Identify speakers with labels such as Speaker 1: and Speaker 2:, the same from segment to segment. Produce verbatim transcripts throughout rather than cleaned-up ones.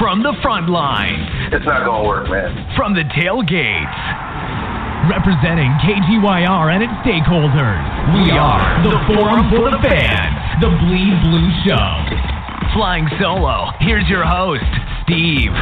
Speaker 1: From the front lines.
Speaker 2: It's not going to work, man.
Speaker 1: From the tailgates. Representing K G Y R and its stakeholders, we are the Forum for the Fans, the Bleed Blue Show. Flying solo, here's your host, Steve.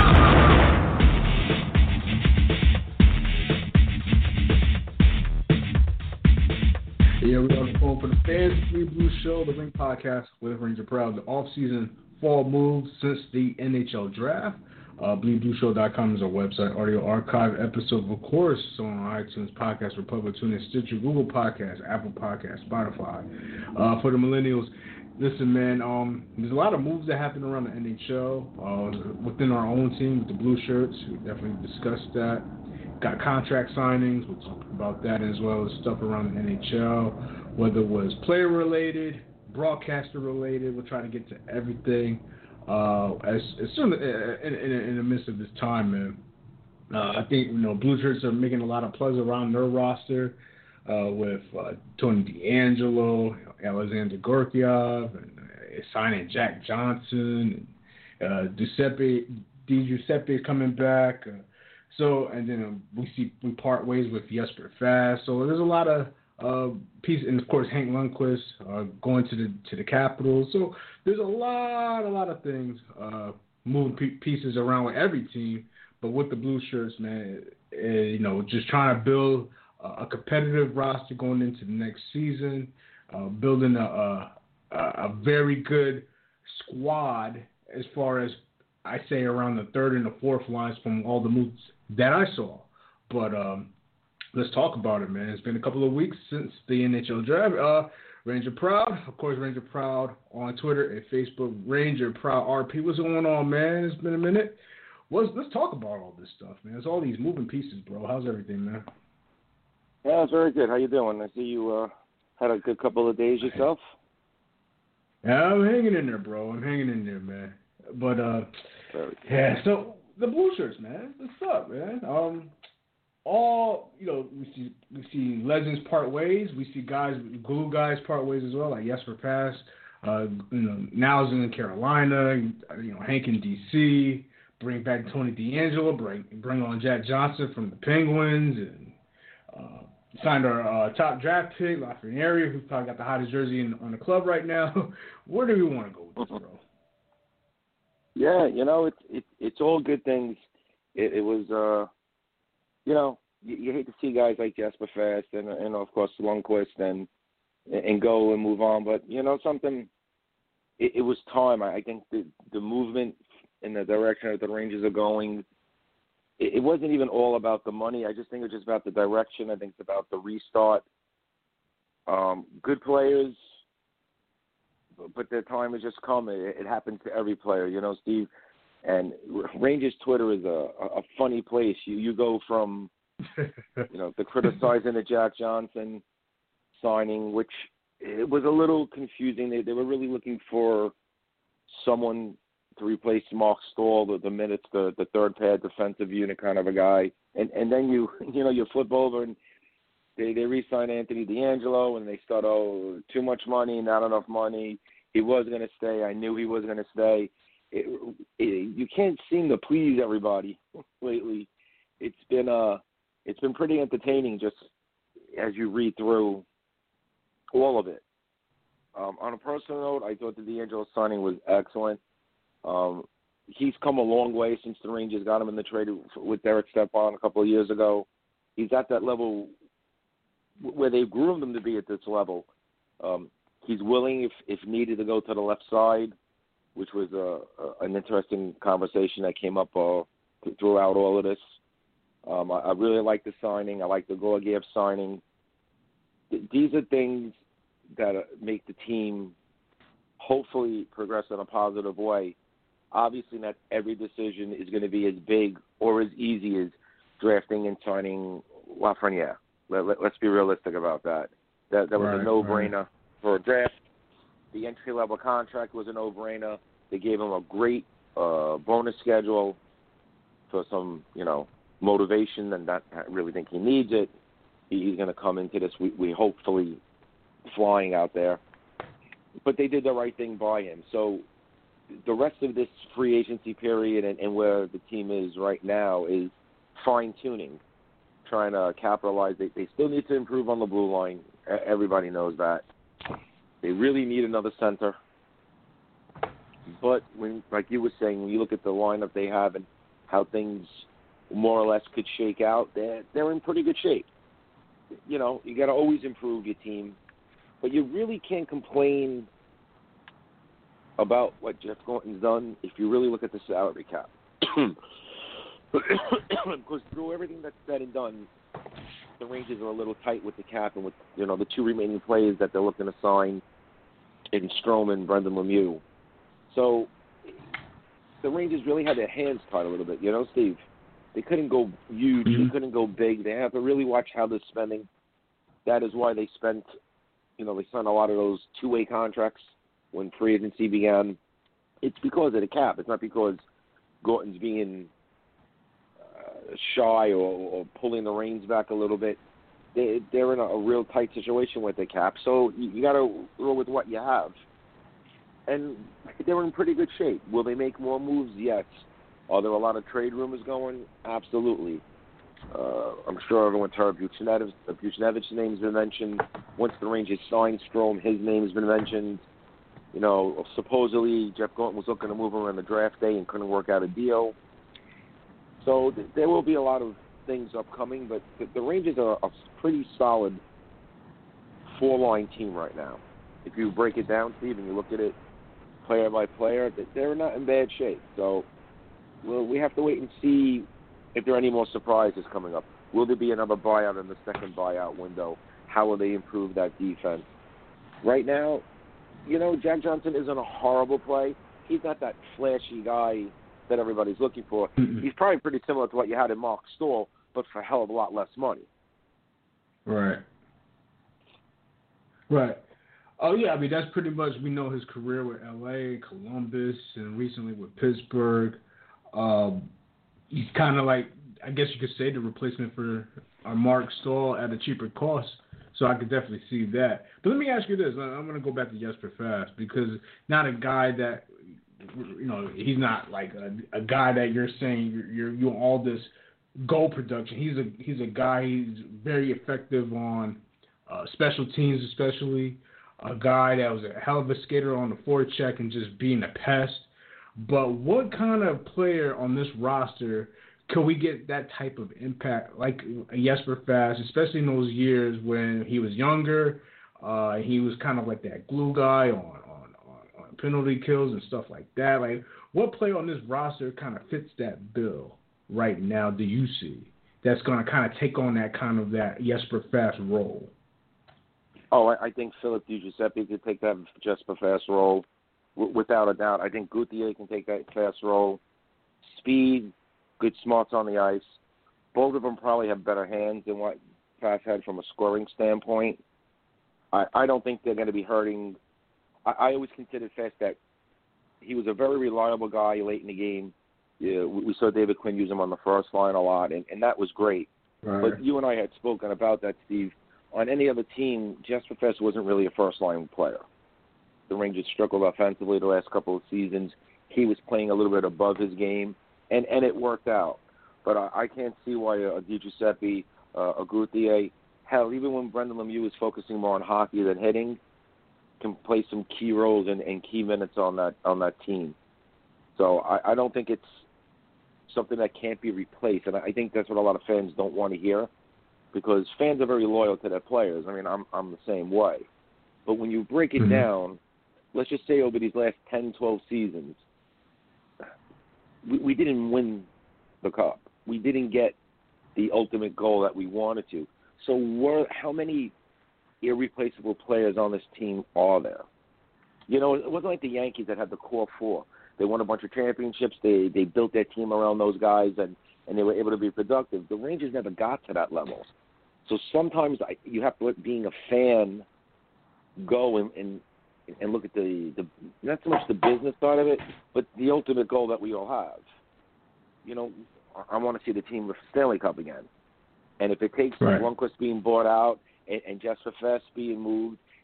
Speaker 3: Yeah, we are the Forum for the Fans, the Bleed Blue Show, the Ring Podcast with Ranger Proud, the off-season fall moves since the N H L draft. Uh, bleed blue show dot com is our website. Audio archive episode, of course, on iTunes, Podcast Republic, TuneIn, Stitcher, Google Podcasts, Apple Podcasts, Spotify. Uh, for the millennials, listen, man, um, there's a lot of moves that happen around the N H L uh, within our own team with the Blue Shirts. We definitely discussed that. Got contract signings. We'll talk about that as well as stuff around the N H L, whether it was player-related, broadcaster-related. We'll try to get to everything. Uh, as, as soon as, in, in, in the midst of this time, man, uh, I think you know Blue Shirts are making a lot of plugs around their roster uh, with uh, Tony DeAngelo, Alexander Gorkiev, and uh, signing Jack Johnson, and, uh, Giuseppe Di Giuseppe coming back. Uh, so and then uh, we see we part ways with Jesper Fast. So there's a lot of Uh, piece, and of course Hank Lundqvist uh, going to the to the Capitals. So there's a lot, a lot of things uh, moving p- pieces around with every team. But with the Blue Shirts, man, uh, you know, just trying to build a, a competitive roster going into the next season, uh, building a, a a very good squad as far as I say around the third and the fourth lines from all the moves that I saw. But um, let's talk about it, man. It's been a couple of weeks since the N H L draft. Uh, Ranger Proud, of course, Ranger Proud on Twitter and Facebook. Ranger Proud R P. What's going on, man? It's been a minute. Let's, let's talk about all this stuff, man. It's all these moving pieces, bro. How's everything, man?
Speaker 4: Yeah, it's very good. How you doing? I see you uh, had a good couple of days yourself.
Speaker 3: Yeah, I'm hanging in there, bro. I'm hanging in there, man. But, uh, yeah, so the Blue Shirts, man. What's up, man? Um... All you know, we see we see legends part ways. We see guys, glue guys part ways as well, like Jesper Fast. Uh, you know, now's in Carolina. You know, Hank in D C. Bring back Tony DeAngelo. Bring bring on Jack Johnson from the Penguins, and uh, signed our uh, top draft pick, Lafreniere, who's probably got the hottest jersey in, on the club right now. Where do we want to go with this, bro?
Speaker 4: Yeah, you know, it's it, it's all good things. It, it was. Uh... You know, you, you hate to see guys like Jesper Fast and, and of course, Lundqvist and and go and move on. But, you know, something, it, it was time. I, I think the, the movement in the direction that the Rangers are going, it, it wasn't even all about the money. I just think it's just about the direction. I think it's about the restart. Um, good players, but their time has just come. It, it happens to every player, you know, Steve. And Rangers Twitter is a, a funny place. You you go from, you know, the criticizing the Jack Johnson signing, which it was a little confusing. They they were really looking for someone to replace Mark Stahl, the, the minutes, the, the third pad defensive unit kind of a guy. And and then you you know you flip over and they they re-sign Anthony DeAngelo and they start, oh, too much money, not enough money. He was going to stay. I knew he was going to stay. It, it, you can't seem to please everybody lately. It's been uh, it's been pretty entertaining just as you read through all of it. Um, on a personal note, I thought the DeAngelo signing was excellent. Um, he's come a long way since the Rangers got him in the trade with Derek Stepan a couple of years ago. He's at that level where they groomed him to be at this level. Um, he's willing, if if needed, to go to the left side, which was a, a, an interesting conversation that came up uh, throughout all of this. Um, I, I really like the signing. I like the Gorgiev signing. Th- these are things that uh, make the team hopefully progress in a positive way. Obviously, not every decision is going to be as big or as easy as drafting and signing Lafreniere. Let, let, let's be realistic about that. That, that was right, a no-brainer right. for a draft. The entry-level contract was a no-brainer. They gave him a great uh, bonus schedule for some, you know, motivation, and not really think he needs it. He, he's going to come into this, we, we hopefully, flying out there. But they did the right thing by him. So the rest of this free agency period and, and where the team is right now is fine-tuning, trying to capitalize. They, they still need to improve on the blue line. Everybody knows that. They really need another center. But, when, like you were saying, when you look at the lineup they have and how things more or less could shake out, they're, they're in pretty good shape. You know, you got to always improve your team. But you really can't complain about what Jeff Gorton's done if you really look at the salary cap. Because through everything that's said and done, the Rangers are a little tight with the cap and with, you know, the two remaining players that they're looking to sign in Strome and Brendan Lemieux. So the Rangers really had their hands tied a little bit, you know, Steve. They couldn't go huge. Mm-hmm. They couldn't go big. They have to really watch how they're spending. That is why they spent, you know, they signed a lot of those two-way contracts when free agency began. It's because of the cap. It's not because Gorton's being uh, shy or, or pulling the reins back a little bit. They, they're in a, a real tight situation with the cap. So you, you got to roll with what you have. And they're in pretty good shape. Will they make more moves? Yes. Are there a lot of trade rumors going? Absolutely. Uh, I'm sure everyone's heard Buchnevich's name's been mentioned. Once the Rangers signed Strome, his name's been mentioned. You know, supposedly Jeff Gorton was looking to move him on the draft day and couldn't work out a deal. So th- there will be a lot of things upcoming, but the, the Rangers are a pretty solid four-line team right now. If you break it down, Steve, and you look at it player by player, they're not in bad shape. So well, we have to wait and see if there are any more surprises coming up. Will there be another buyout in the second buyout window? How will they improve that defense? Right now, you know, Jack Johnson isn't a horrible play. He's not that flashy guy that everybody's looking for. Mm-hmm. He's probably pretty similar to what you had in Mark Stoll, but for a hell of a lot less money.
Speaker 3: Right. Right. Oh, yeah, I mean, that's pretty much, we know his career with L A, Columbus, and recently with Pittsburgh. Um, he's kind of like, I guess you could say, the replacement for our Mark Stoll at a cheaper cost. So I could definitely see that. But let me ask you this. I'm going to go back to Jesper Fast because not a guy that, you know, he's not like a, a guy that you're saying you're, you're doing all this goal production. He's a he's a guy, he's very effective on uh, special teams, especially. A guy that was a hell of a skater on the forecheck and just being a pest. But what kind of player on this roster could we get that type of impact, like Jesper Fast, especially in those years when he was younger? Uh, he was kind of like that glue guy on, on, on, on penalty kills and stuff like that. Like, what player on this roster kind of fits that bill right now, do you see, that's going to kind of take on that kind of that Jesper Fast role?
Speaker 4: Oh, I, I think Philip DiGiuseppe could take that Jesper Fast role w- without a doubt. I think Gauthier can take that Fast role. Speed, good smarts on the ice. Both of them probably have better hands than what Fast had from a scoring standpoint. I, I don't think they're going to be hurting. I, I always considered Fast that he was a very reliable guy late in the game. Yeah, we, we saw David Quinn use him on the first line a lot, and, and that was great. Right. But you and I had spoken about that, Steve. On any other team, Jesper Fast wasn't really a first-line player. The Rangers struggled offensively the last couple of seasons. He was playing a little bit above his game, and, and it worked out. But I, I can't see why a DiGiuseppe, uh, a Gauthier, hell, even when Brendan Lemieux is focusing more on hockey than hitting, can play some key roles and, and key minutes on that on that team. So I, I don't think it's something that can't be replaced, and I think that's what a lot of fans don't want to hear, because fans are very loyal to their players. I mean, I'm I'm the same way. But when you break it mm-hmm. down, let's just say over these last ten, twelve seasons, we, we didn't win the Cup. We didn't get the ultimate goal that we wanted to. So were, how many irreplaceable players on this team are there? You know, it wasn't like the Yankees that had the core four. They won a bunch of championships. They they built their team around those guys, and, and they were able to be productive. The Rangers never got to that level. So sometimes I, you have to let being a fan go and, and and look at the, the not so much the business side of it, but the ultimate goal that we all have. You know, I, I want to see the team with Stanley Cup again. And if it takes right. Lundqvist being bought out and, and Jesper Fast being moved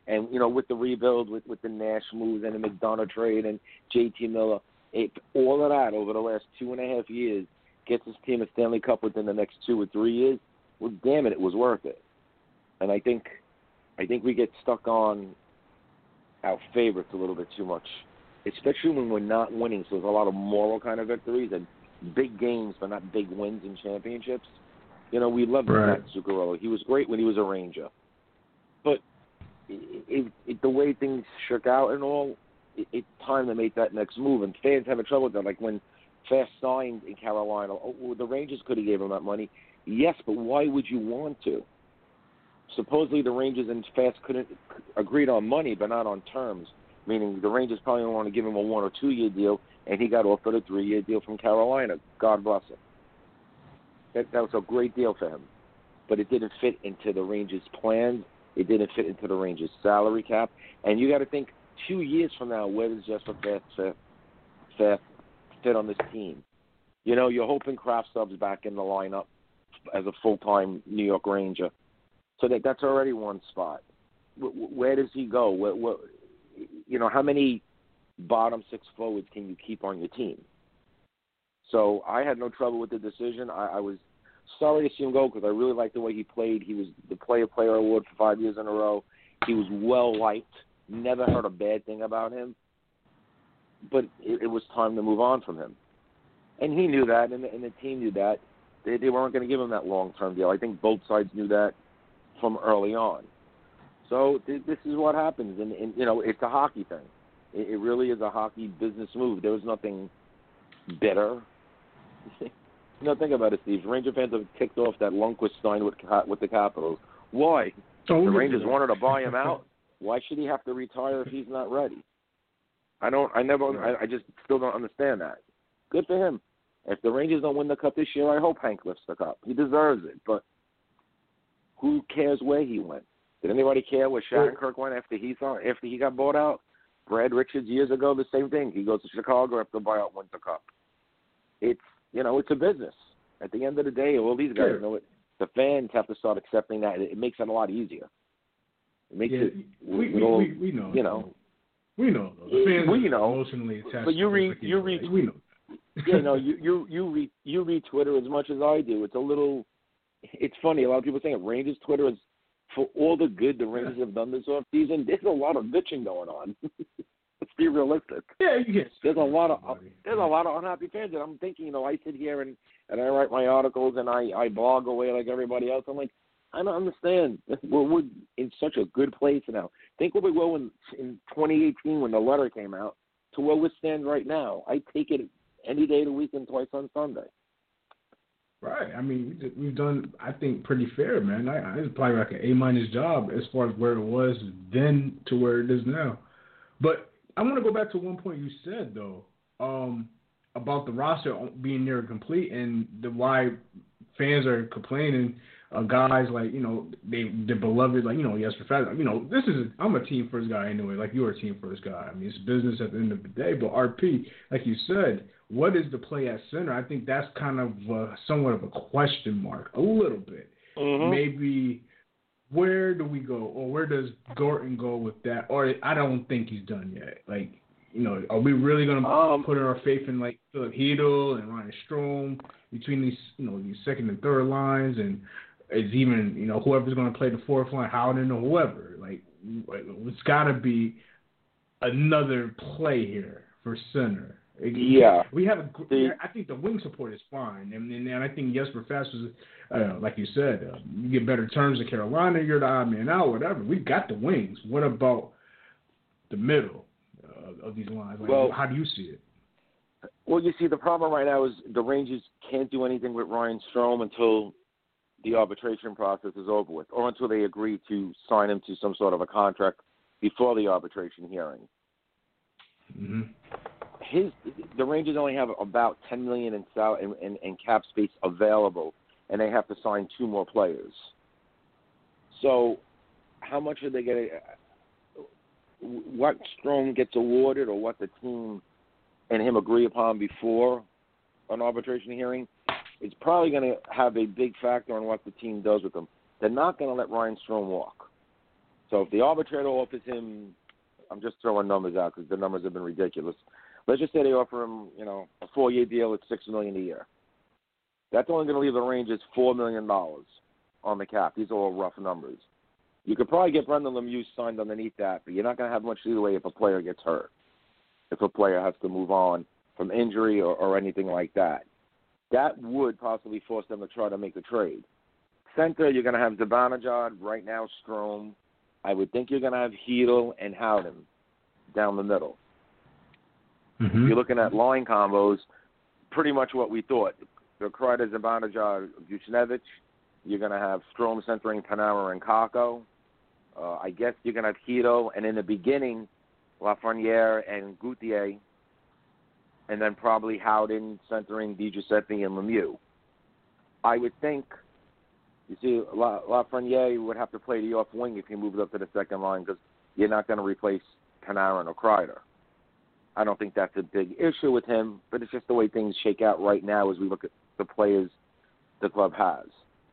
Speaker 4: And, you know, with the rebuild, with, with the Nash moves and the McDonough trade and J T Miller, it, all of that over the last two and a half years gets his team a Stanley Cup within the next two or three years. Well, damn it, it was worth it. And I think I think we get stuck on our favorites a little bit too much, especially when we're not winning. So there's a lot of moral kind of victories and big games, but not big wins in championships. You know, we loved
Speaker 3: right.
Speaker 4: Matt Zuccarello. He was great when he was a Ranger. But it, it, it, the way things shook out and all, it, it's time to make that next move. And fans having trouble with that. Like when Fast signed in Carolina, oh, well, the Rangers could have gave him that money. Yes, but why would you want to? Supposedly the Rangers and Fast couldn't agreed on money, but not on terms. Meaning the Rangers probably don't want to give him a one or two year deal, and he got offered a three year deal from Carolina. God bless him. That that was a great deal for him, but it didn't fit into the Rangers' plans. It didn't fit into the Rangers' salary cap. And you got to think two years from now, where does Jesper Fast fit, Fast fit on this team? You know, you're hoping Kraft Stubbs back in the lineup as a full time New York Ranger. So that that's already one spot. Where does he go? Where, where, you know, how many bottom six forwards can you keep on your team? So I had no trouble with the decision. I, I was sorry to see him go because I really liked the way he played. He was the Player Player Award for five years in a row. He was well liked. Never heard a bad thing about him. But it, it was time to move on from him, and he knew that, and the, and the team knew that. They, they weren't going to give him that long-term deal. I think both sides knew that from early on. So th- this is what happens, and, and you know, it's a hockey thing. It, it really is a hockey business move. There was nothing better. You know, think about it, Steve. Ranger fans have kicked off that Lundqvist sign with with the Capitals. Why?
Speaker 3: Oh,
Speaker 4: the Rangers wanted to buy him out. Why should he have to retire if he's not ready? I don't. I never. I, I just still don't understand that. Good for him. If the Rangers don't win the cup this year, I hope Hank lifts the cup. He deserves it. But who cares where he went? Did anybody care where Shattenkirk went after he saw after he got bought out? Brad Richards years ago, the same thing. He goes to Chicago after the buyout wins the cup. It's you know, it's a business. At the end of the day, all these guys
Speaker 3: sure.
Speaker 4: know it. The fans have to start accepting that. It, it makes it a lot easier. It makes
Speaker 3: yeah,
Speaker 4: it.
Speaker 3: We,
Speaker 4: we, all,
Speaker 3: we, we know.
Speaker 4: You know.
Speaker 3: We know. The fans
Speaker 4: we know.
Speaker 3: emotionally attached.
Speaker 4: But you read.
Speaker 3: To
Speaker 4: You read.
Speaker 3: We know.
Speaker 4: you know, you you you read you read Twitter as much as I do. It's a little. It's funny. A lot of people saying Rangers Twitter is for all the good the Rangers have done this offseason. There's a lot of bitching going on. Let's be realistic.
Speaker 3: Yeah, you can.
Speaker 4: There's a lot of uh, there's a lot of unhappy fans, and I'm thinking, you know, I sit here and, and I write my articles and I, I blog away like everybody else. I'm like, I don't understand. We're, we're in such a good place now. Think where we were in, in twenty eighteen when the letter came out to where we stand right now. I take it any day of the week and twice on Sunday.
Speaker 3: Right. I mean, we've done, I think, pretty fair, man. I, I, it's probably like an A-minus job as far as where it was then to where it is now. But I want to go back to one point you said, though, um, about the roster being near complete and the why fans are complaining. Uh, guys like, you know, they, they're beloved, like, you know, yes, for fact, you know, this is, a, I'm a team first guy anyway, like you're a team first guy. I mean, it's business at the end of the day. But R P, like you said, what is the play at center? I think that's kind of uh, somewhat of a question mark, a little bit. Mm-hmm. Maybe where do we go, or where does Gorton go with that? Or I don't think he's done yet. Like, you know, are we really going to um, put our faith in like Philip Hedl and Ryan Strome between these, you know, these second and third lines, and is even, you know, whoever's going to play the fourth line, Howden or whoever? Like, it's got to be another play here for center.
Speaker 4: Yeah,
Speaker 3: we have. A, the, I think the wing support is fine, and and, and I think Jesper Fast was, uh, like you said, uh, you get better terms in Carolina. You're the odd man out, whatever. We got the wings. What about the middle uh, of these lines? Like, well, how do you see it?
Speaker 4: Well, you see, the problem right now is the Rangers can't do anything with Ryan Strome until the arbitration process is over with, or until they agree to sign him to some sort of a contract before the arbitration hearing.
Speaker 3: Mm-hmm.
Speaker 4: His the Rangers only have about ten million in sal in, in, in cap space available, and they have to sign two more players. So, how much are they going to? What Strome gets awarded, or what the team and him agree upon before an arbitration hearing, it's probably going to have a big factor on what the team does with him. They're not going to let Ryan Strome walk. So if the arbitrator offers him, I'm just throwing numbers out because the numbers have been ridiculous. Let's just say they offer him, you know, a four-year deal at six million dollars a year. That's only going to leave the Rangers four million dollars on the cap. These are all rough numbers. You could probably get Brendan Lemieux signed underneath that, but you're not going to have much leeway if a player gets hurt, if a player has to move on from injury or, or anything like that. That would possibly force them to try to make a trade. Center, you're going to have Zibanejad, right now Strome. I would think you're going to have Hedl and Howden down the middle.
Speaker 3: Mm-hmm.
Speaker 4: You're looking at line combos, pretty much what we thought. The Kreider, Zibanejad, Buchnevich. You're going to have Strome centering Panarin and Kakko. Uh, I guess you're going to have Hedl, and in the beginning, Lafreniere and Gauthier, and then probably Howden centering Di Giuseppe and Lemieux. I would think, you see, La, Lafreniere would have to play the off wing if you moved up to the second line because you're not going to replace Panarin or Kreider. I don't think that's a big issue with him, but it's just the way things shake out right now as we look at the players the club has.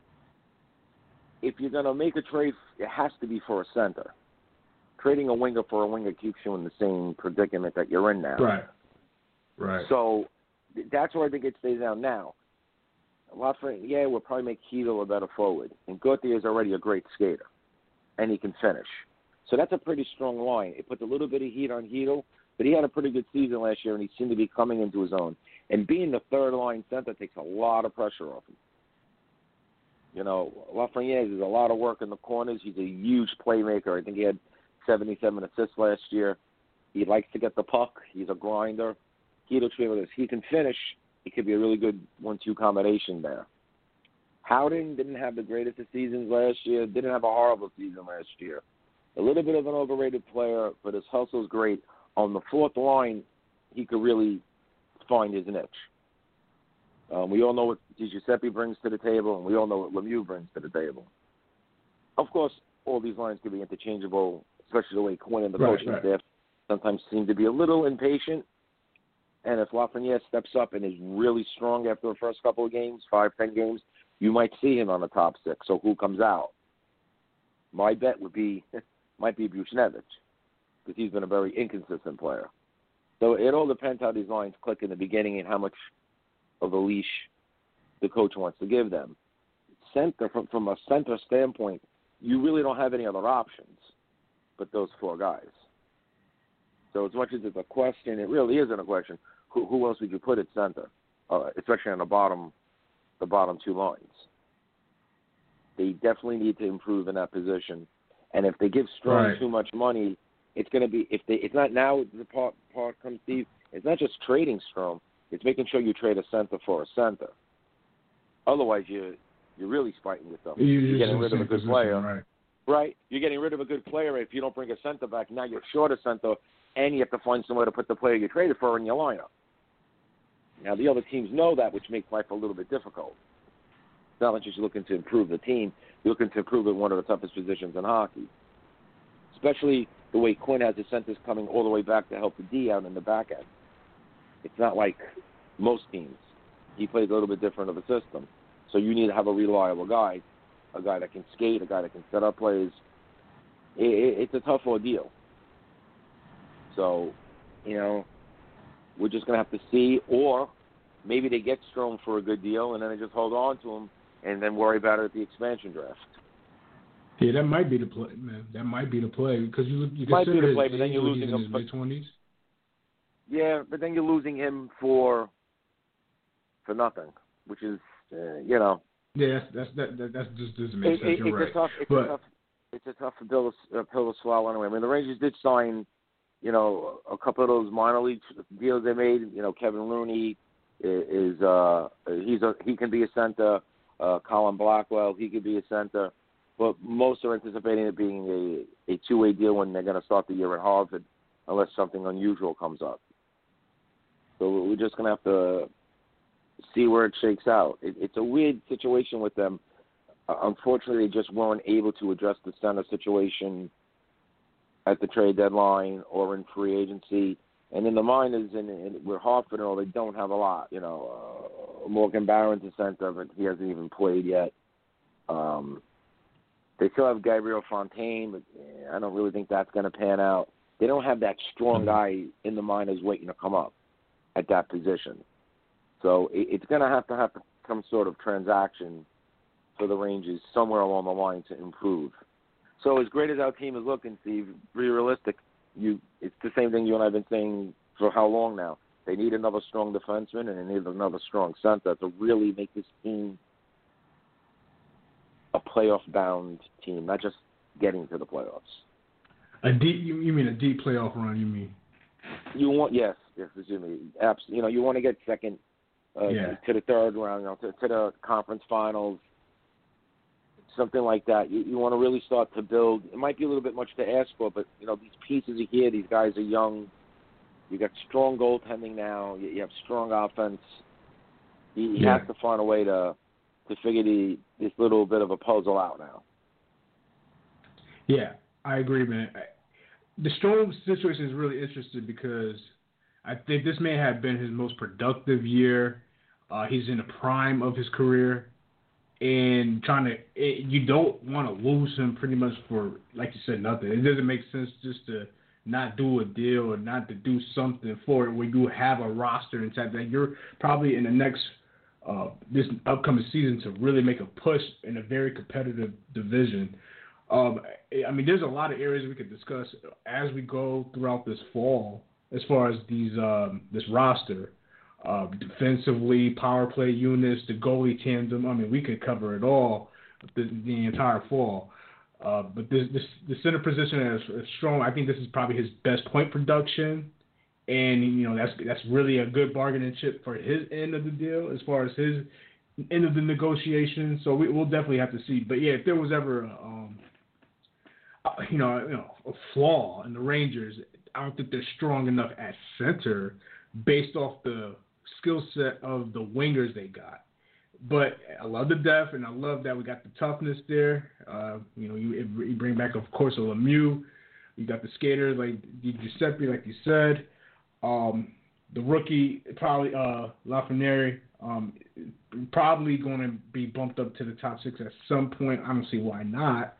Speaker 4: If you're going to make a trade, it has to be for a center. Trading a winger for a winger keeps you in the same predicament that you're in now.
Speaker 3: Right. Right.
Speaker 4: So that's where I think it stays out now. Lafreniere will probably make Hedl a better forward. And Gauthier is already a great skater, and he can finish. So that's a pretty strong line. It puts a little bit of heat on Hedl, but he had a pretty good season last year, and he seemed to be coming into his own. And being the third-line center takes a lot of pressure off him. You know, Lafreniere does a lot of work in the corners. He's a huge playmaker. I think he had seventy-seven assists last year. He likes to get the puck. He's a grinder. Hedl, he can finish. It could be a really good one two combination there. Howden didn't have the greatest of seasons last year. Didn't have a horrible season last year. A little bit of an overrated player, but his hustle's great. On the fourth line, he could really find his niche. Um, we all know what Di Giuseppe brings to the table, and we all know what Lemieux brings to the table. Of course, all these lines can be interchangeable, especially the way Quinn and the
Speaker 3: right,
Speaker 4: coaching
Speaker 3: right.
Speaker 4: staff sometimes seem to be a little impatient. And if Lafreniere steps up and is really strong after the first couple of games, five, ten games, you might see him on the top six. So who comes out? My bet would be might be Buchnevich, because he's been a very inconsistent player. So it all depends how these lines click in the beginning and how much of a leash the coach wants to give them. Center, from, from a center standpoint, you really don't have any other options but those four guys. So as much as it's a question, it really isn't a question. Who, who else would you put at center, uh, especially on the bottom, the bottom two lines? They definitely need to improve in that position. And if they give Strome
Speaker 3: Right.
Speaker 4: too much money, it's going to be if they. It's not now. The part part comes, Steve. It's not just trading Strome. It's making sure you trade a center for a center. Otherwise, you you're really fighting with them.
Speaker 3: You,
Speaker 4: You're getting rid of a good
Speaker 3: position,
Speaker 4: player.
Speaker 3: Right.
Speaker 4: Right. You're getting rid of a good player. If you don't bring a center back, now you're short a center, and you have to find somewhere to put the player you traded for in your lineup. Now, the other teams know that, which makes life a little bit difficult. It's not like you're just looking to improve the team. You're looking to improve in one of the toughest positions in hockey, especially the way Quinn has his centers coming all the way back to help the D out in the back end. It's not like most teams. He plays a little bit different of a system. So you need to have a reliable guy, a guy that can skate, a guy that can set up plays. It, it, it's a tough ordeal. So, you know, we're just going to have to see, or maybe they get Strome for a good deal and then they just hold on to him and then worry about it at the expansion draft.
Speaker 3: Yeah, that might be the play, man. That might be the play because you you
Speaker 4: Might be
Speaker 3: consider
Speaker 4: the play,
Speaker 3: his
Speaker 4: but then
Speaker 3: age
Speaker 4: you're
Speaker 3: when
Speaker 4: losing
Speaker 3: he's in
Speaker 4: him
Speaker 3: his
Speaker 4: for-
Speaker 3: mid twenties.
Speaker 4: Yeah, but then you're losing him for for nothing, which is, uh, you know.
Speaker 3: Yeah, that's that's that, that that's just doesn't make
Speaker 4: It,
Speaker 3: sense.
Speaker 4: it,
Speaker 3: You're
Speaker 4: it's
Speaker 3: right.
Speaker 4: a tough, it's
Speaker 3: but,
Speaker 4: a tough, it's a tough pill to, uh, pill to swallow anyway. I mean, the Rangers did sign, you know, a couple of those minor league deals they made. You know, Kevin Looney is, is uh, he's a he can be a center. Uh, Colin Blackwell, he could be a center. But most are anticipating it being a, a two-way deal when they're going to start the year at Harvard, unless something unusual comes up. So we're just going to have to see where it shakes out. It, it's a weird situation with them. Uh, unfortunately, they just weren't able to address the center situation at the trade deadline or in free agency. And in the minors, and, and with Hartford and all, they don't have a lot. You know, uh, Morgan Barron's a center, but he hasn't even played yet. Um, They still have Gabriel Fontaine, but I don't really think that's going to pan out. They don't have that strong guy in the minors waiting to come up at that position. So it, it's going to have to have some sort of transaction for the Rangers somewhere along the line to improve. So as great as our team is looking, Steve, be realistic. You, it's the same thing you and I have been saying for how long now. They need another strong defenseman and they need another strong center to really make this team a playoff-bound team, not just getting to the playoffs.
Speaker 3: A deep, you, you mean a deep playoff run? You mean?
Speaker 4: You want yes, yes, excuse me. Absolutely. You know, you want to get second uh,
Speaker 3: yeah.
Speaker 4: to the third round, you know, to, to the conference finals, something like that. You, you want to really start to build. It might be a little bit much to ask for, but you know, these pieces are here. These guys are young. You got strong goaltending now. You, you have strong offense. You, you
Speaker 3: yeah.
Speaker 4: have to find a way to to figure the this little bit of a puzzle out now.
Speaker 3: Yeah, I agree, man. The Strome situation is really interesting because I think this may have been his most productive year. Uh, he's in the prime of his career, and trying to it, you don't want to lose him pretty much for, like you said, nothing. It doesn't make sense just to not do a deal or not to do something for it when you have a roster and type that you're probably in the next uh, this upcoming season to really make a push in a very competitive division. Um, I mean, there's a lot of areas we could discuss as we go throughout this fall as far as these um, this roster. Uh, defensively, power play units, the goalie tandem. I mean, we could cover it all the, the entire fall. Uh, but this, this the center position is strong. I think this is probably his best point production, and you know that's that's really a good bargaining chip for his end of the deal as far as his end of the negotiation. So we, we'll definitely have to see. But yeah, if there was ever a, um, you know, you know, a flaw in the Rangers, I don't think they're strong enough at center based off the skill set of the wingers they got. But I love the depth, and I love that we got the toughness there. Uh, you know, you, you bring back, of course, a Lemieux. You got the skaters like Giuseppe, like you said. Um, the rookie, probably uh, Lafreniere, um, probably going to be bumped up to the top six at some point. I don't see why not.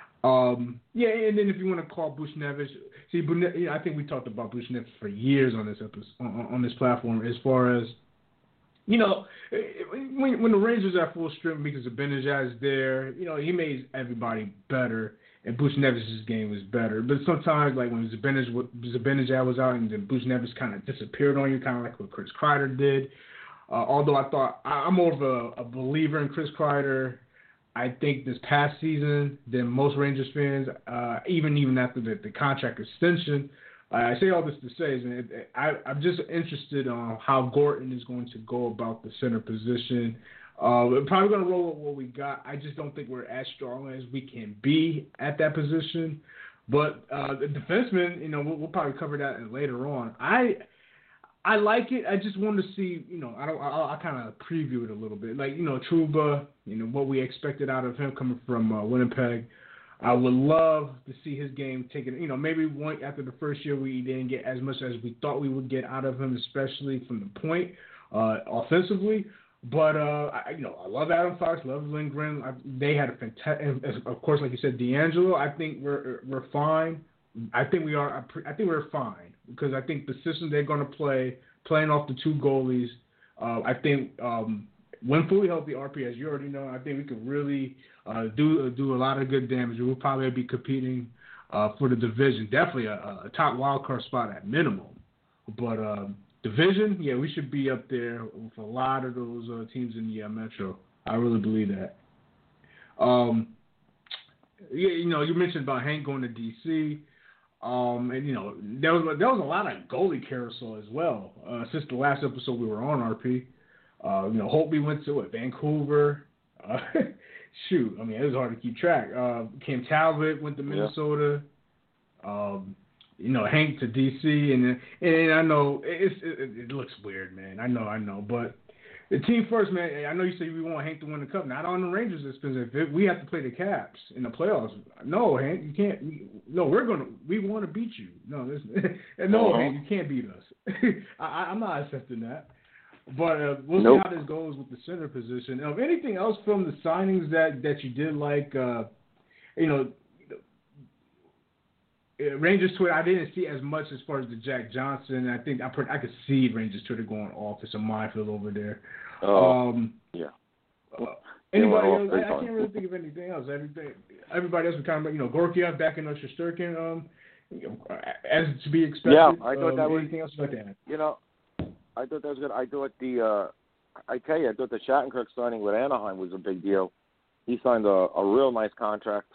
Speaker 3: Um, yeah, and then if you want to call Buchnevich, see, I think we talked about Buchnevich for years on this episode, on, on this platform, as far as, you know, when, when the Rangers are full strength because Zibanejad is there, you know, he made everybody better, and Buchnevich's game was better. But sometimes, like when Zibanejad was out and then Buchnevich kind of disappeared on you, kind of like what Chris Kreider did. Uh, although I thought, I'm more of a, a believer in Chris Kreider, I think, this past season than most Rangers fans, uh, even even after the, the contract extension. Uh, I say all this to say, is man, I, I'm just interested on how Gorton is going to go about the center position. Uh, we're probably going to roll with what we got. I just don't think we're as strong as we can be at that position. But uh, the defenseman, you know, we'll, we'll probably cover that later on. I I like it. I just wanted to see, you know, I don't. I, I kind of preview it a little bit, like you know, Trouba, you know, what we expected out of him coming from uh, Winnipeg. I would love to see his game taken. You know, maybe one after the first year we didn't get as much as we thought we would get out of him, especially from the point uh, offensively. But uh, I, you know, I love Adam Fox, love Lindgren. I, they had a fantastic, of course, like you said, D'Angelo. I think we're we're fine. I think we are. I think we're fine because I think the system they're going to play, playing off the two goalies, uh, I think um, when fully healthy, R P, as you already know, I think we could really uh, do do a lot of good damage. We'll probably be competing uh, for the division, definitely a, a top wild card spot at minimum. But uh, division, yeah, we should be up there with a lot of those uh, teams in the uh, Metro. I really believe that. Um, yeah, you know, you mentioned about Hank going to D C. Um, and, you know, there was, there was a lot of goalie carousel as well. Uh, since the last episode we were on, R P. Uh, you know, Holtby went to what, Vancouver. Uh, shoot, I mean, it was hard to keep track. Uh, Cam Talbot went to Minnesota. Yeah. Um, you know, Hank to D C. And, and I know it's, it, it looks weird, man. I know, I know. But the team first, man, I know you say we want Hank to win the Cup. Not on the Rangers' expense. If we have to play the Caps in the playoffs, no, Hank, you can't. We, no, we're going to – we want to beat you. No, no, uh-huh. Hank, you can't beat us. I, I'm not accepting that. But uh, we'll nope. see how this goes with the center position. Um, anything else from the signings that, that you did like? Uh, you know, Rangers Twitter, I didn't see as much as far as the Jack Johnson. I think I put, I could see Rangers Twitter going off. It's a minefield over there.
Speaker 4: Oh,
Speaker 3: um,
Speaker 4: yeah.
Speaker 3: Uh, anybody else? I, I can't really think of anything else. Everything, everybody else was kind of, you know, Gorkiev backing up Shesterkin, um, you know, as to be expected.
Speaker 4: Yeah, I thought
Speaker 3: um,
Speaker 4: that was.
Speaker 3: Anything else you'd like to add?
Speaker 4: You know, I thought that was good. I thought the, uh, I tell you, I thought the Shattenkirk signing with Anaheim was a big deal. He signed a, a real nice contract.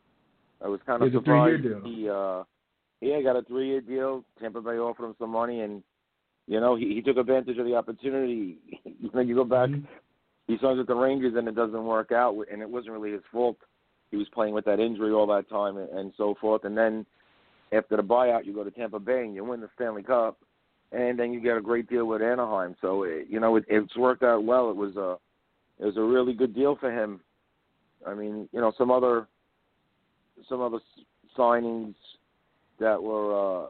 Speaker 4: I was kind of
Speaker 3: It's a
Speaker 4: surprised.
Speaker 3: three-year deal.
Speaker 4: He, uh, yeah, got a three-year deal. Tampa Bay offered him some money, and you know, he, he took advantage of the opportunity. You know, you go back.
Speaker 3: Mm-hmm.
Speaker 4: He signs with the Rangers, and it doesn't work out, and it wasn't really his fault. He was playing with that injury all that time, and, and so forth. And then after the buyout, you go to Tampa Bay, and you win the Stanley Cup, and then you get a great deal with Anaheim. So it, you know, it, it's worked out well. It was a, it was a really good deal for him. I mean, you know, some other, some other signings that were uh,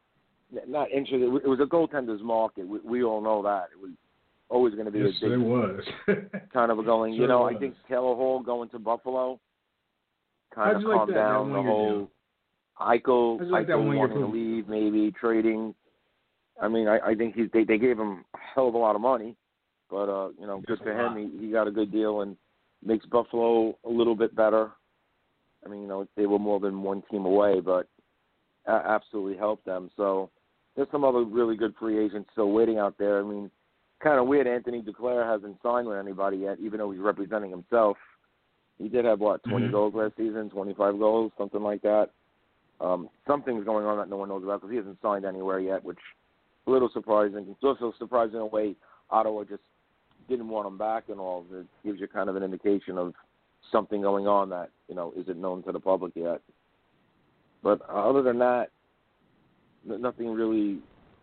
Speaker 4: not interested. It was a goaltender's market. We, we all know that. It was always going to be
Speaker 3: yes,
Speaker 4: a big
Speaker 3: it was.
Speaker 4: kind of a going.
Speaker 3: Sure
Speaker 4: you know,
Speaker 3: was.
Speaker 4: I think Taylor Hall going to Buffalo kind
Speaker 3: How'd
Speaker 4: of
Speaker 3: you like
Speaker 4: calmed
Speaker 3: that,
Speaker 4: down
Speaker 3: that
Speaker 4: the
Speaker 3: one-year
Speaker 4: whole Eichel,
Speaker 3: How'd you like that
Speaker 4: Eichel
Speaker 3: one-year
Speaker 4: wanting to
Speaker 3: deal?
Speaker 4: leave, maybe trading. I mean, I, I think he's, they they gave him a hell of a lot of money, but uh, you know, good
Speaker 3: That's
Speaker 4: for
Speaker 3: a
Speaker 4: him.
Speaker 3: lot.
Speaker 4: He, he got a good deal and makes Buffalo a little bit better. I mean, you know, they were more than one team away, but uh, absolutely helped them. So there's some other really good free agents still waiting out there. I mean, kind of weird. Anthony Duclair hasn't signed with anybody yet, even though he's representing himself. He did have, what, twenty
Speaker 3: Mm-hmm.
Speaker 4: goals last season, twenty-five goals, something like that. Um, something's going on that no one knows about because he hasn't signed anywhere yet, which is a little surprising. It's also surprising in a way Ottawa just didn't want him back and all. It gives you kind of an indication of something going on that, you know, isn't known to the public yet. But other than that, nothing really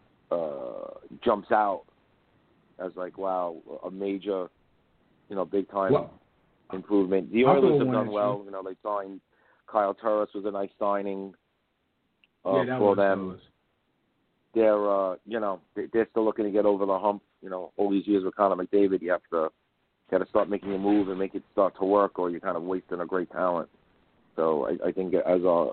Speaker 4: uh, jumps out as like, wow, a major, you know, big time
Speaker 3: Well,
Speaker 4: improvement. The
Speaker 3: I'll
Speaker 4: Oilers
Speaker 3: throw
Speaker 4: have
Speaker 3: one
Speaker 4: done
Speaker 3: at
Speaker 4: well.
Speaker 3: you.
Speaker 4: You know, they signed Kyle Turris was a nice signing uh,
Speaker 3: yeah, that
Speaker 4: for
Speaker 3: was,
Speaker 4: them.
Speaker 3: That was.
Speaker 4: They're, uh, you know, they're still looking to get over the hump. You know, all these years with Connor McDavid, you have to got to start making a move and make it start to work, or you're kind of wasting a great talent. So I, I think as a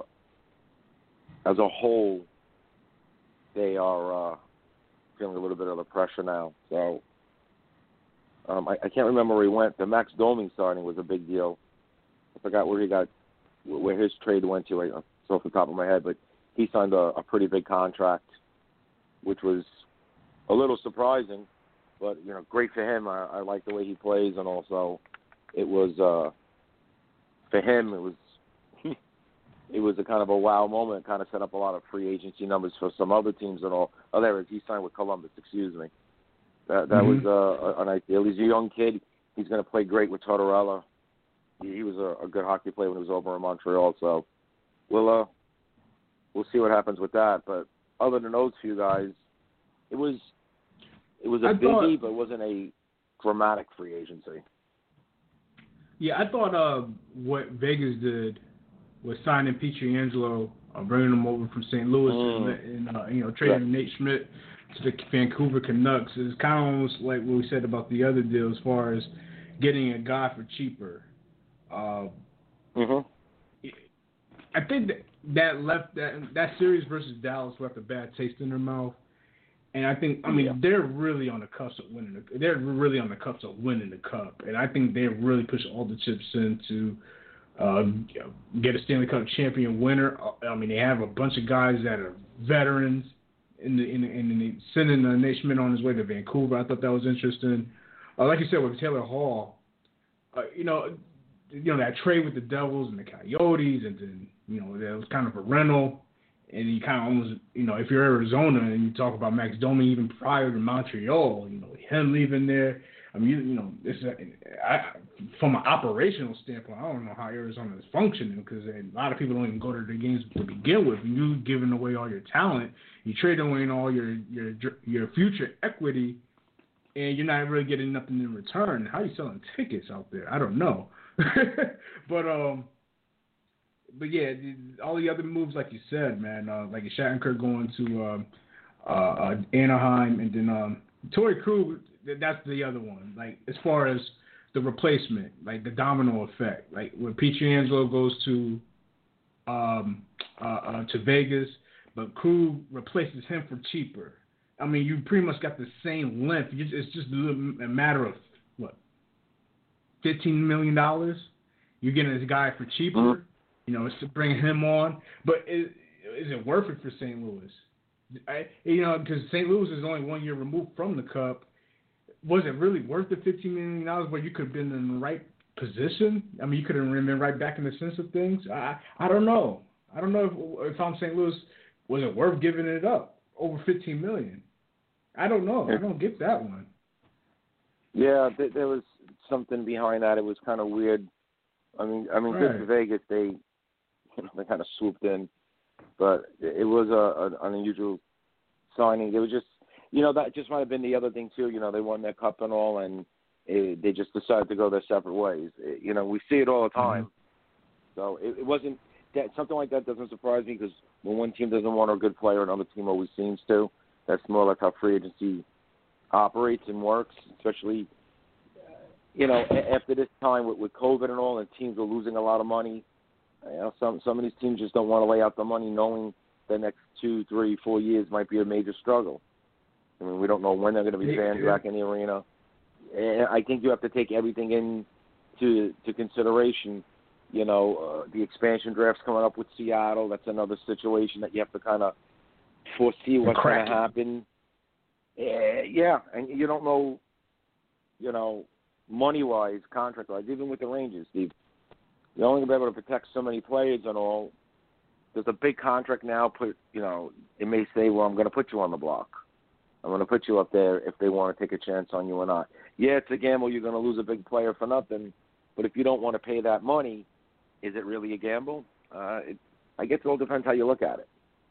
Speaker 4: as a whole, they are uh, feeling a little bit of the pressure now. So um, I, I can't remember where he went. The Max Domi signing was a big deal. I forgot where he got, where his trade went to. It's off the top of my head, but he signed a, a pretty big contract, which was a little surprising, but you know, great for him. I, I like the way he plays, and also it was uh, for him. It was it was a kind of a wow moment. It kind of set up a lot of free agency numbers for some other teams and all. Oh, there it is. He signed with Columbus. Excuse me. That that
Speaker 3: Mm-hmm.
Speaker 4: was uh, a, a nice deal. He's a young kid. He's going to play great with Tortorella. He, he was a, a good hockey player when he was over in Montreal. So we'll uh, we'll see what happens with that. But other than those few guys, it was it was a
Speaker 3: I
Speaker 4: busy,
Speaker 3: thought,
Speaker 4: but it wasn't a dramatic free agency.
Speaker 3: Yeah, I thought uh, what Vegas did was signing Pietrangelo, uh, bringing him over from Saint Louis,
Speaker 4: Mm.
Speaker 3: and, and uh, you know, trading
Speaker 4: Yeah.
Speaker 3: Nate Schmidt to the Vancouver Canucks. It's kind of almost like what we said about the other deal as far as getting a guy for cheaper. Uh,
Speaker 4: Mm-hmm.
Speaker 3: I think that, that left that that series versus Dallas left a bad taste in their mouth. And I think, I mean,
Speaker 4: Yeah.
Speaker 3: they're really on the cusp of winning. The, they're really on the cusp of winning the cup, and I think they really push all the chips in to uh, get a Stanley Cup champion winner. I mean, they have a bunch of guys that are veterans, in the in the, in the sending uh, Nate Schmidt on his way to Vancouver. I thought that was interesting. Uh, like you said with Taylor Hall, uh, you know, you know that trade with the Devils and the Coyotes, and then you know that was kind of a rental. And you kind of almost, you know, if you're Arizona and you talk about Max Domi even prior to Montreal, you know, him leaving there. I mean, you, you know, this I, from an operational standpoint, I don't know how Arizona is functioning because a lot of people don't even go to the games to begin with. You giving away all your talent, you trade away all your your your future equity, and you're not really getting nothing in return. How are you selling tickets out there? I don't know, but um. But yeah, all the other moves, like you said, man, uh, like Shattenkirk going to um, uh, uh, Anaheim, and then um, Torrey Krug, that's the other one. Like as far as the replacement, like the domino effect. Like when Pietrangelo goes to um, uh, uh, to Vegas, but Krug replaces him for cheaper. I mean, you pretty much got the same length. It's just a matter of what, fifteen million dollars. You're getting this guy for cheaper. Mm-hmm. You know, it's to bring him on. But is, is it worth it for Saint Louis? I, you know, because Saint Louis is only one year removed from the Cup. Was it really worth the fifteen million dollars where you could have been in the right position? I mean, you could have been right back in the sense of things. I I don't know. I don't know if, if I'm Saint Louis, was it worth giving it up over fifteen million dollars? I don't know. I don't get that one.
Speaker 4: Yeah, th- there was something behind that. It was kind of weird. I mean, I mean,
Speaker 3: right.
Speaker 4: good for Vegas. They, you know, they kind of swooped in, but it was a, a, an unusual signing. It was just, you know, that just might have been the other thing too. You know, they won their cup and all, and it, they just decided to go their separate ways. It, you know, we see it all the time. Mm-hmm. So it, it wasn't that something like that doesn't surprise me because when one team doesn't want a good player, another team always seems to. That's more like how free agency operates and works, especially, you know, after this time with, with COVID and all, and teams are losing a lot of money. You know, some some of these teams just don't want to lay out the money, knowing the next two, three, four years might be a major struggle. I mean, we don't know when they're going to be fans
Speaker 3: yeah.
Speaker 4: back in the arena. And I think you have to take everything into to consideration. You know, uh, the expansion draft's coming up with Seattle. That's another situation that you have to kind of foresee what's going to happen. Uh, yeah, and you don't know, you know, money-wise, contract-wise, even with the Rangers, Steve. You're only going to be able to protect so many players and all. There's a big contract now. Put, you know, it may say, well, I'm going to put you on the block. I'm going to put you up there if they want to take a chance on you or not. Yeah, it's a gamble. You're going to lose a big player for nothing. But if you don't want to pay that money, is it really a gamble? Uh, it, I guess it all depends how you look at it.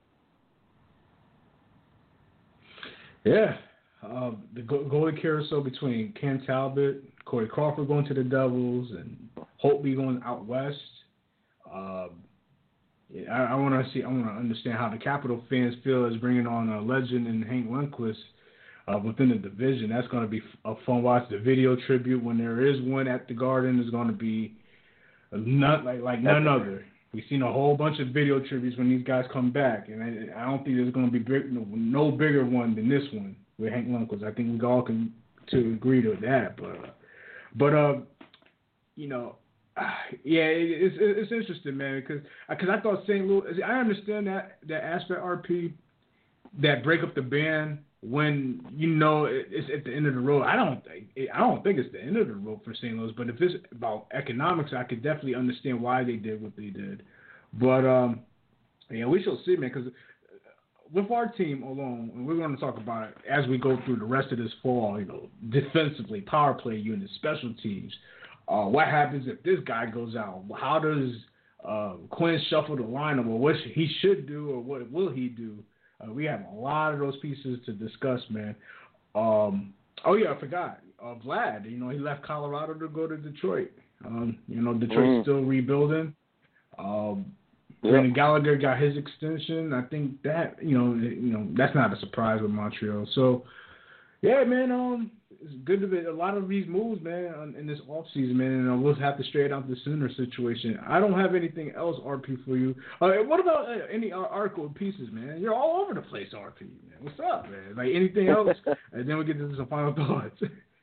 Speaker 3: Yeah. Uh, the goalie carousel between Ken Talbot, Corey Crawford going to the Devils, and Holtby going out west. Uh, yeah, I, I want to see. I want to understand how the Capital fans feel as bringing on a legend and Hank Lundqvist uh, within the division. That's going to be a fun watch. The video tribute, when there is one at the Garden, is going to be not like like none other. We've seen a whole bunch of video tributes when these guys come back, and I, I don't think there's going to be big, no, no bigger one than this one with Hank Lundqvist. I think we all can to agree to that. But, uh, but uh, you know, uh, yeah, it, it's it's interesting, man, because because I thought Saint Louis. I understand that that aspect, R P, that break up the band when you know it's at the end of the road. I don't think I don't think it's the end of the road for Saint Louis. But if it's about economics, I could definitely understand why they did what they did. But um, yeah, we shall see, man. Because with our team alone, and we're going to talk about it as we go through the rest of this fall. You know, defensively, power play units, special teams. Uh, what happens if this guy goes out? How does uh, Quinn shuffle the lineup, or what he should do, or what will he do? Uh, we have a lot of those pieces to discuss, man. Um, oh, yeah, I forgot. Uh, Vlad, you know, he left Colorado to go to Detroit. Um, you know, Detroit's mm. still rebuilding. Um, yep. Brendan Gallagher got his extension. I think that, you know, you know, that's not a surprise with Montreal. So, yeah, man, um, it's good to be a lot of these moves, man, in this offseason, man, and we'll have to straight out the Sooner situation. I don't have anything else, R P, for you. Uh, what about uh, any article pieces, man? You're all over the place, R P, man. What's up, man? Like, anything else? And then we get into some final thoughts.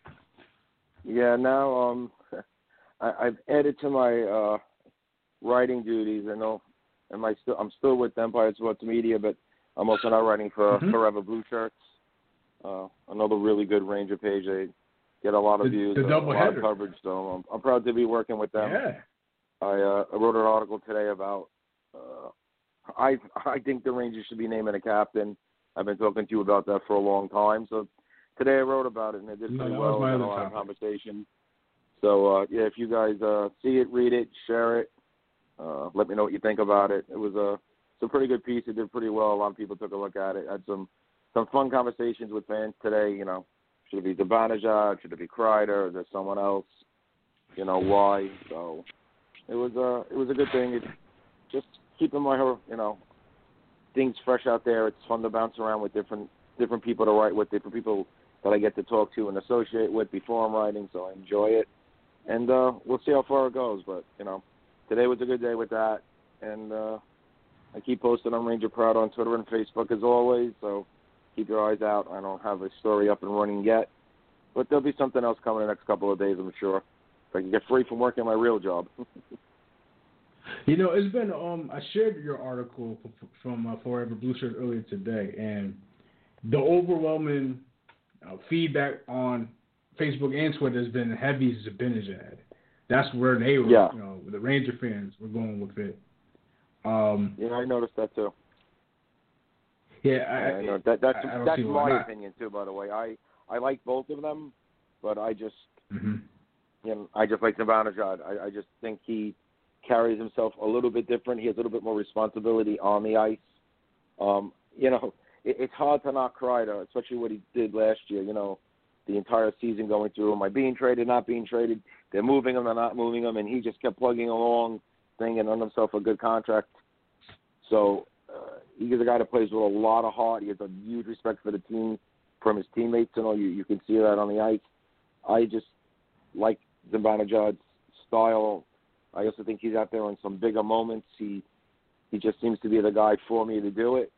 Speaker 4: Yeah, now um, I, I've added to my uh, writing duties. I know am I still, I'm still with Empire Sports Media, but I'm also now writing for mm-hmm. Forever Blue Shirts. Uh, another really good Ranger page. They get a lot of
Speaker 3: the,
Speaker 4: views,
Speaker 3: the
Speaker 4: uh, a lot
Speaker 3: header.
Speaker 4: of coverage. So I'm, I'm proud to be working with them.
Speaker 3: Yeah.
Speaker 4: I, uh, I wrote an article today about. Uh, I I think the Rangers should be naming a captain. I've been talking to you about that for a long time. So today I wrote about it, and it did pretty
Speaker 3: no,
Speaker 4: well.
Speaker 3: We had
Speaker 4: a lot of conversation. So uh, yeah, if you guys uh, see it, read it, share it. Uh, let me know what you think about it. It was a it's a pretty good piece. It did pretty well. A lot of people took a look at it. Had some. Some fun conversations with fans today, you know. Should it be Zibanejad? Should it be Kreider? Is there someone else? You know, why? So it was a, it was a good thing. It's just keeping my, you know, things fresh out there. It's fun to bounce around with different different people to write with, different people that I get to talk to and associate with before I'm writing, so I enjoy it. and uh, we'll see how far it goes. But you know, today was a good day with that, and uh, I keep posting on Ranger Proud on Twitter and Facebook as always. So keep your eyes out. I don't have a story up and running yet, but there'll be something else coming in the next couple of days, I'm sure. If I can get free from working my real job.
Speaker 3: You know, it's been, um, I shared your article from uh, Forever Blue Shirt earlier today, and the overwhelming uh, feedback on Facebook and Twitter has been heavy Zibanejad. That's where they were,
Speaker 4: yeah.
Speaker 3: you know, the Ranger fans were going with it. Um,
Speaker 4: yeah, I noticed that too.
Speaker 3: Yeah, I,
Speaker 4: I, I know that. That's
Speaker 3: I
Speaker 4: that's my opinion too. By the way, I, I like both of them, but I just,
Speaker 3: mm-hmm.
Speaker 4: you know, I just like Zibanejad. I, I just think he carries himself a little bit different. He has a little bit more responsibility on the ice. Um, you know, it, it's hard to not cry, though, especially what he did last year. You know, the entire season going through, am I being traded, not being traded? They're moving him, they're not moving him, and he just kept plugging along, thinking on himself a good contract. So uh, he's a guy that plays with a lot of heart. He has a huge respect for the team from his teammates, and all. You, you can see that on the ice. I just like Zibanejad's style. I also think he's out there in some bigger moments. He he just seems to be the guy for me to do it.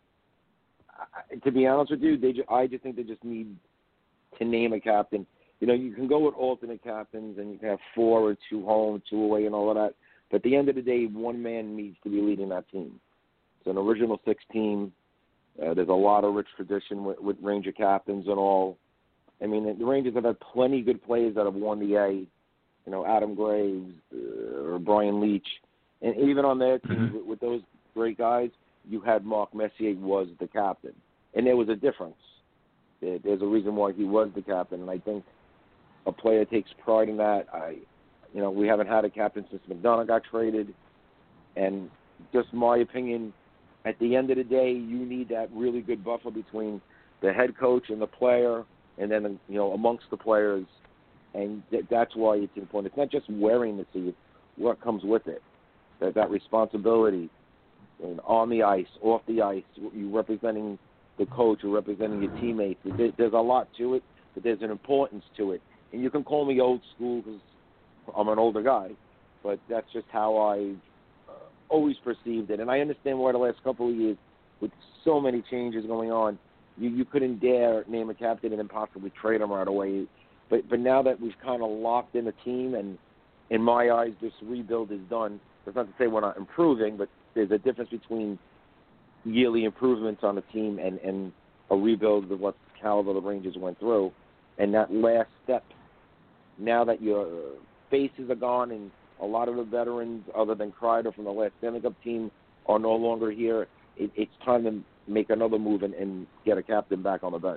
Speaker 4: I, to be honest with you, they just, I just think they just need to name a captain. You know, you can go with alternate captains, and you can have four or two home, two away, and all of that. But at the end of the day, one man needs to be leading that team. It's an original six team. Uh, there's a lot of rich tradition with, with Ranger captains and all. I mean, the Rangers have had plenty of good players that have won the A. You know, Adam Graves uh, or Brian Leach. And even on their team, mm-hmm. with, with those great guys, you had Mark Messier was the captain. And there was a difference. There, there's a reason why he was the captain. And I think a player takes pride in that. I, you know, we haven't had a captain since McDonough got traded. And just my opinion, at the end of the day, you need that really good buffer between the head coach and the player, and then, you know, amongst the players. And th- that's why it's important. It's not just wearing the C, what comes with it. That that responsibility, and on the ice, off the ice, you representing the coach, you're representing your teammates. There, there's a lot to it, but there's an importance to it. And you can call me old school because I'm an older guy, but that's just how I uh, always perceived it. And I understand why the last couple of years, with so many changes going on, you, you couldn't dare name a captain and then possibly trade him right away. But but now that we've kind of locked in the team, and in my eyes, this rebuild is done. That's not to say we're not improving, but there's a difference between yearly improvements on the team and, and a rebuild of what caliber the Rangers went through. And that last step, now that your faces are gone and a lot of the veterans, other than Kreider from the last Stanley Cup team, are no longer here, it, it's time to make another move and, and get a captain back on the bench.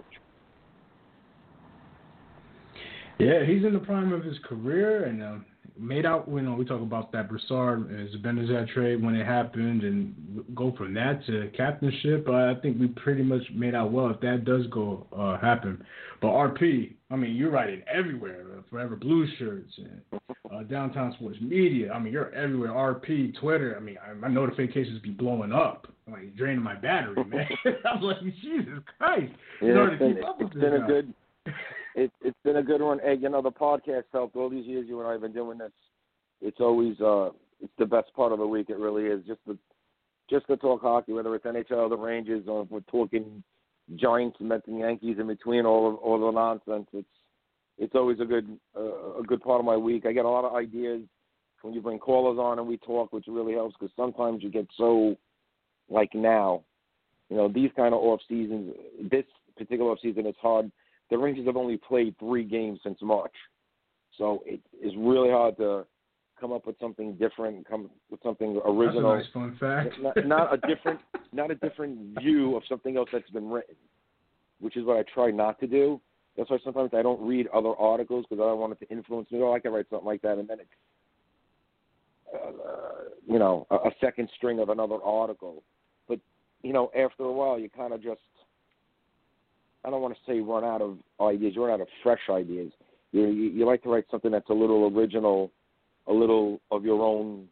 Speaker 3: Yeah, he's in the prime of his career, and uh, made out. You know, we talk about that Broussard and Zibanejad trade when it happened, and go from that to captainship. Uh, I think we pretty much made out well if that does go uh, happen. But R P, I mean, you're writing everywhere. Uh, Forever Blue Shirts and uh, Downtown Sports Media. I mean, you're everywhere. R P, Twitter. I mean, I, my notifications be blowing up. I'm like draining my battery, man. I'm like, Jesus Christ.
Speaker 4: Yeah,
Speaker 3: it's hard
Speaker 4: it's
Speaker 3: to
Speaker 4: been,
Speaker 3: keep up with
Speaker 4: it's
Speaker 3: this
Speaker 4: been
Speaker 3: guy.
Speaker 4: a good. It, it's been a good one. Hey, you know, the podcast helped all these years you and I have been doing this. It's always uh, it's the best part of the week. It really is. Just to, just to talk hockey, whether it's N H L, the Rangers, or if we're talking Giants, Mets, and Yankees in between all of, all the nonsense. It's it's always a good uh, a good part of my week. I get a lot of ideas when you bring callers on and we talk, which really helps because sometimes you get so, like now, you know, these kind of off seasons, this particular off season is hard. The Rangers have only played three games since March. So it is really hard to come up with something different, come with something original.
Speaker 3: That's a nice fun fact.
Speaker 4: Not, not a different not a different view of something else that's been written, which is what I try not to do. That's why sometimes I don't read other articles because I don't want it to influence me. Oh, I can write something like that, and then it's, uh, you know, a, a second string of another article. But, you know, after a while, you kind of just, I don't want to say run out of ideas. You run out of fresh ideas. You, you, you like to write something that's a little original, a little of your own,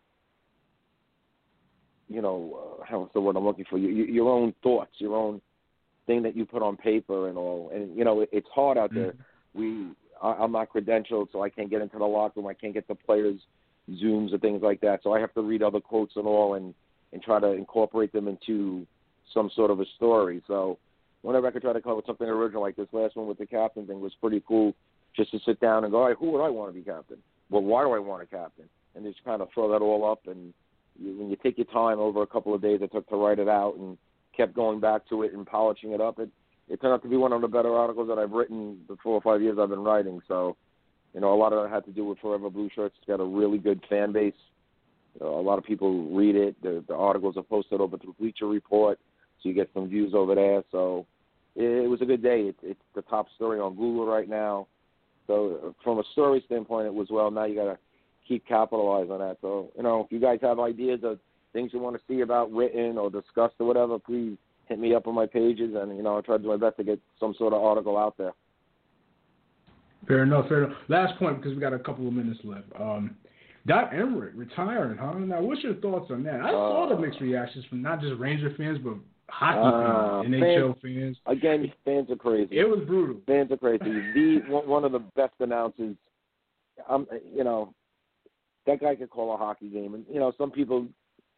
Speaker 4: you know, uh, how's the word I'm looking for? You, you, your own thoughts, your own thing that you put on paper and all. And, you know, it, it's hard out there. We, I, I'm not credentialed, so I can't get into the locker room. I can't get the players' Zooms or things like that. So I have to read other quotes and all and, and try to incorporate them into some sort of a story. So whenever I could try to come up with something original like this last one with the captain thing was pretty cool, just to sit down and go, all right, who would I want to be captain? Well, why do I want a captain? And just kind of throw that all up. And you, when you take your time over a couple of days it took to write it out and kept going back to it and polishing it up, it, it turned out to be one of the better articles that I've written the four or five years I've been writing. So, you know, a lot of that had to do with Forever Blue Shirts. It's got a really good fan base. You know, a lot of people read it. The, the articles are posted over to Bleacher Report, so you get some views over there. So it, it was a good day. It, it's the top story on Google right now. So from a story standpoint, it was, well, now you got to keep capitalizing on that. So, you know, if you guys have ideas of things you want to see about written or discussed or whatever, please hit me up on my pages, and, you know, I'll try to do my best to get some sort of article out there.
Speaker 3: Fair enough, fair enough. Last point, because we got a couple of minutes left. Um, Doc Emrick retiring, huh? Now, what's your thoughts on that? I uh, saw the mixed reactions from not just Ranger fans, but hockey
Speaker 4: uh,
Speaker 3: fans, N H L fans.
Speaker 4: Again, fans are crazy.
Speaker 3: It was brutal.
Speaker 4: Fans are crazy. The one of the best announcers, um, you know, that guy could call a hockey game. And, you know, some people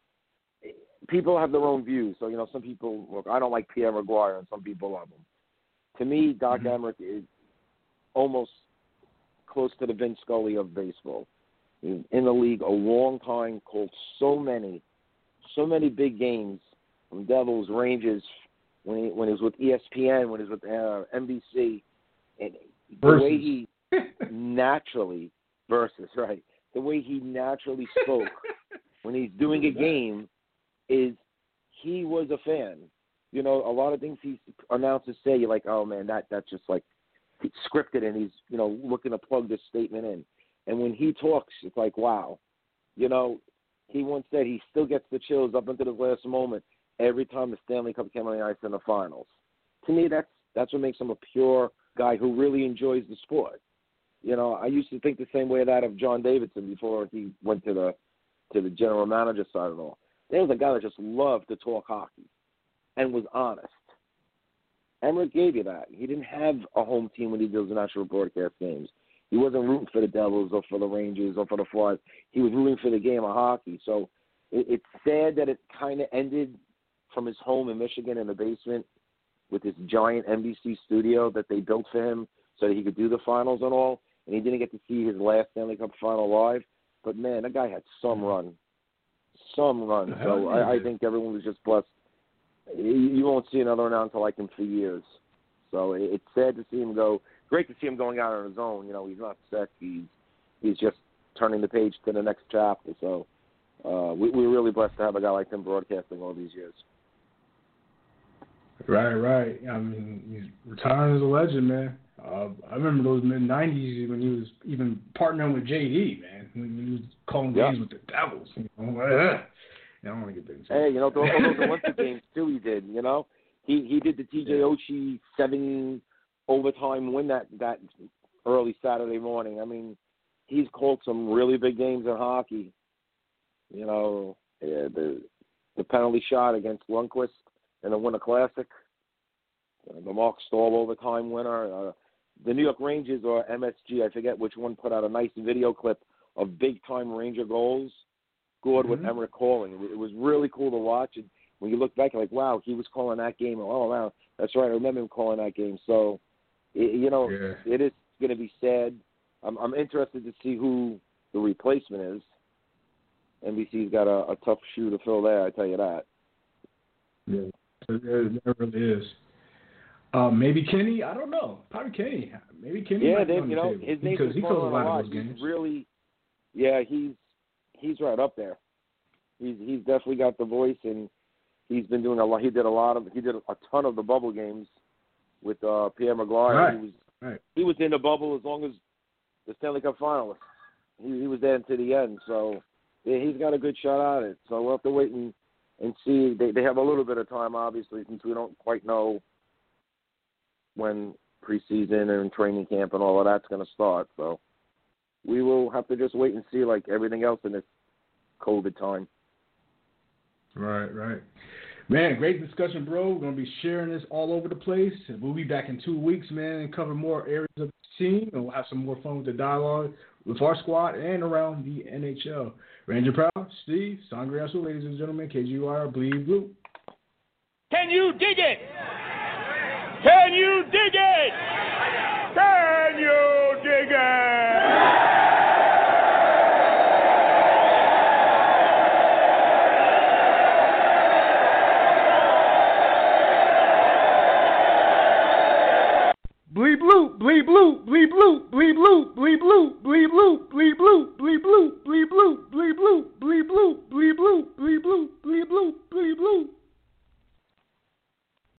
Speaker 4: people have their own views. So, you know, some people, look, I don't like Pierre Maguire, and some people love him. To me, Doc mm-hmm. Emrick is almost close to the Vince Scully of baseball. He's in the league a long time, called so many, so many big games from Devils, Rangers, when he, when he was with E S P N, when he was with uh, N B C. And the
Speaker 3: versus.
Speaker 4: way he naturally, versus, right, the way he naturally spoke when he's doing a game is he was a fan. You know, a lot of things he announcers say, you're like, oh, man, that that's just like scripted, and he's, you know, looking to plug this statement in. And when he talks, it's like, wow. You know, he once said he still gets the chills up until the last moment every time the Stanley Cup came on the ice in the finals. To me, that's that's what makes him a pure guy who really enjoys the sport. You know, I used to think the same way of that of John Davidson before he went to the to the general manager side and all. There was a guy that just loved to talk hockey and was honest. Emrick gave you that. He didn't have a home team when he did those national broadcast games. He wasn't rooting for the Devils or for the Rangers or for the Flyers. He was rooting for the game of hockey. So it, it's sad that it kind of ended from his home in Michigan in the basement with this giant N B C studio that they built for him so that he could do the finals and all. And he didn't get to see his last Stanley Cup final live. But, man, that guy had some run. Some run. So I, I think everyone was just blessed. You won't see another announcer like him for years. So it's sad to see him go. Great to see him going out on his own. You know, he's not sick. He's he's just turning the page to the next chapter. So uh, we, we're really blessed to have a guy like him broadcasting all these years.
Speaker 3: Right, right. I mean, he's retiring as a legend, man. Uh, I remember those mid nineties when he was even partnering with J D, man. When he was calling
Speaker 4: yeah.
Speaker 3: games with the Devils. You know? I don't want to get big.
Speaker 4: Hey, you know, those, all those Olympic games too. He did. You know, he he did the T J Oshie seven overtime win that that early Saturday morning. I mean, he's called some really big games in hockey. You know, yeah, the the penalty shot against Lundqvist in the Winter Classic, uh, the Mark Stahl overtime winner. Uh, the New York Rangers or M S G, I forget which one, put out a nice video clip of big-time Ranger goals scored mm-hmm. with Emrick calling. It, it was really cool to watch. And when you look back, you're like, wow, he was calling that game. Oh, wow, that's right. I remember him calling that game. So, it, you know,
Speaker 3: yeah.
Speaker 4: it is going to be sad. I'm, I'm interested to see who the replacement is. N B C's got a, a tough shoe to fill there, I tell you that.
Speaker 3: Yeah, it, it really is. Uh, maybe Kenny. I don't know. Probably Kenny. Maybe Kenny.
Speaker 4: Yeah,
Speaker 3: might
Speaker 4: they,
Speaker 3: be on
Speaker 4: you
Speaker 3: the
Speaker 4: know,
Speaker 3: table.
Speaker 4: his name
Speaker 3: because
Speaker 4: is
Speaker 3: he calls a lot,
Speaker 4: lot
Speaker 3: of those games.
Speaker 4: He's really, yeah, he's he's right up there. He's he's definitely got the voice, and he's been doing a lot. He did a lot of. He did a ton of the bubble games with uh, Pierre Maguire.
Speaker 3: Right.
Speaker 4: He was
Speaker 3: right.
Speaker 4: he was in the bubble as long as the Stanley Cup finalist. He, he was there to the end, so yeah, he's got a good shot at it. So we'll have to wait and and see. They they have a little bit of time, obviously, since we don't quite know when preseason and training camp and all of that's going to start. So we will have to just wait and see, like everything else in this COVID time.
Speaker 3: Right, right. Man, great discussion, bro. We're going to be sharing this all over the place. We'll be back in two weeks, man, and cover more areas of the team. And we'll have some more fun with the dialogue with our squad and around the N H L. Ranger Proud, Steve, Sangriasso, ladies and gentlemen, K G Y R, Bleed Blue.
Speaker 5: Can you dig it? Can you dig it? Can you dig it?
Speaker 6: Bleed blue, bleed blue, bleed blue, bleed blue, bleed blue, bleed blue, bleed blue, bleed blue, bleed blue, bleed blue, bleed blue, bleed blue, bleed blue.